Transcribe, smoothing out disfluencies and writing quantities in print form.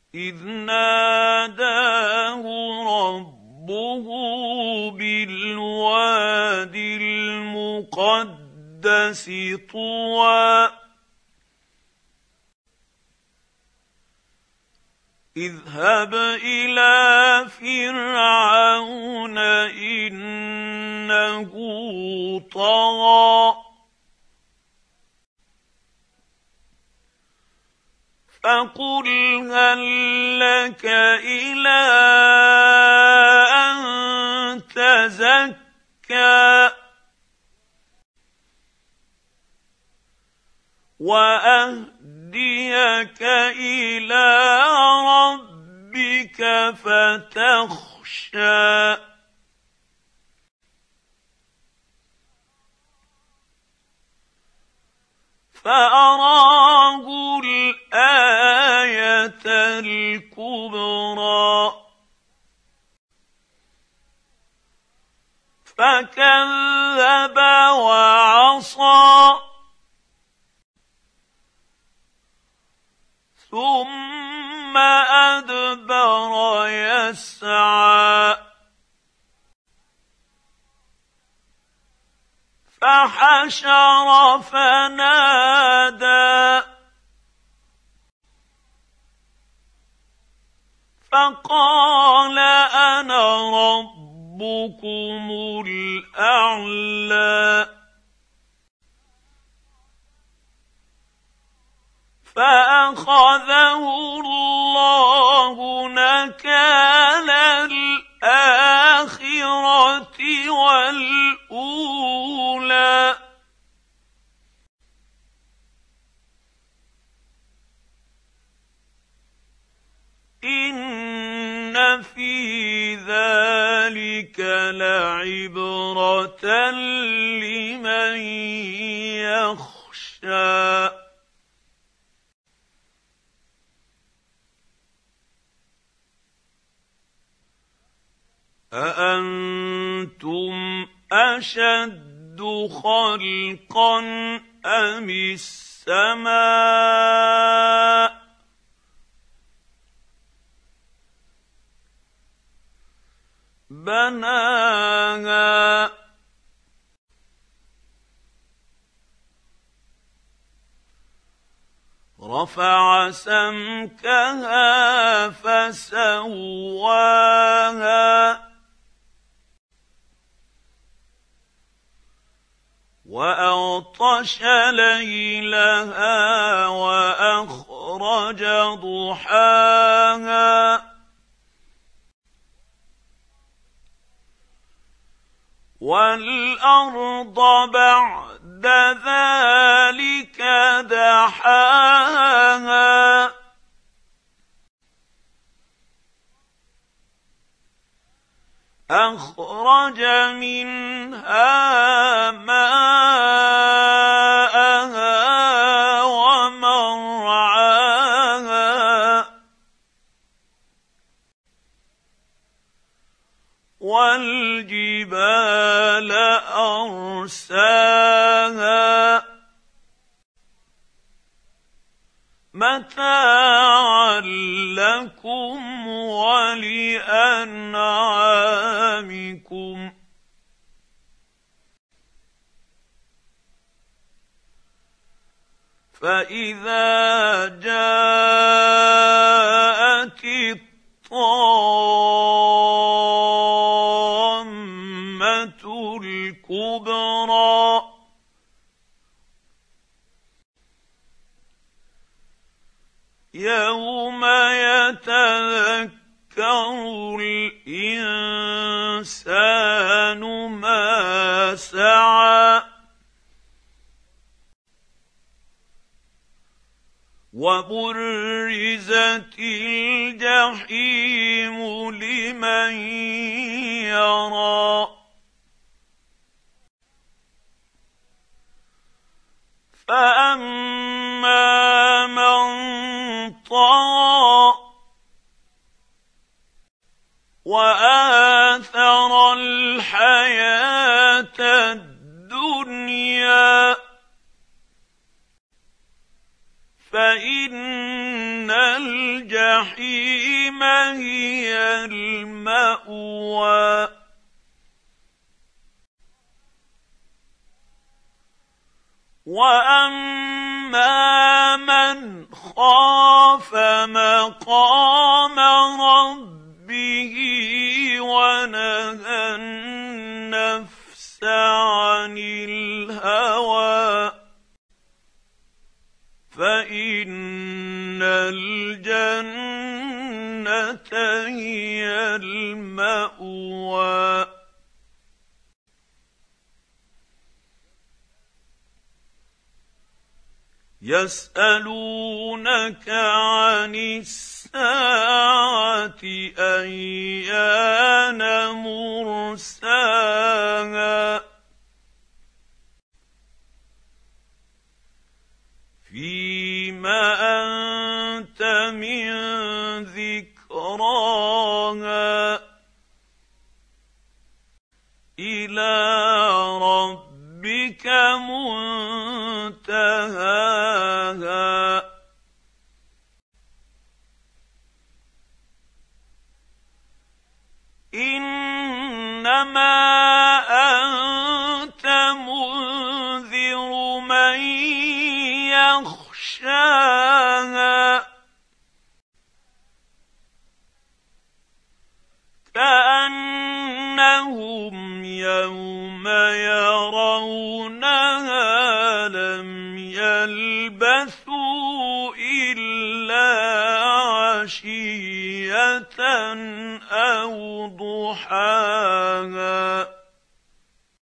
إذ ناداه ربه بالواد المقدس طوى اذهب إلى فرعون إنه طغى فقل هل لك إلى أن تزكى وأهديك إلى ربك فتخشى فأراه الآية الكبرى فكذب وعصى ثم أدبر يسعى فحشر فنادى فقال أنا ربكم الأعلى فأخذه الله نكال الآخرة والأولى إن في ذلك لعبرة لمن يخشى أأنتم أشد خلقا أم السماء بناها رفع سمكها فسواها وأغطش ليلها وأخرج ضحاها والأرض بعد ذلك دحاها أخرج منها ماءها ومرعاها والجبال أرساها متاعا لكم ولأنعامكم فإذا جاءت الطامة الكبرى يوم يتذكر الإنسان ما سعى وبرزت الجحيم لمن يرى فأما من طغى وآثر الحياة الدنيا فإن الجحيم هي المأوى واما من خاف مقام ربه ونهى النفس عن الهوى فإن الجنة هي المأوى يسألونك عن الساعة أيان مرساها فيم أنت من ذكراها إلى ربك منتهاها إنما أنت منذر من يخشاها كأنهم يوم يرونها لم يلبثوا إلا عشية أو ضحاها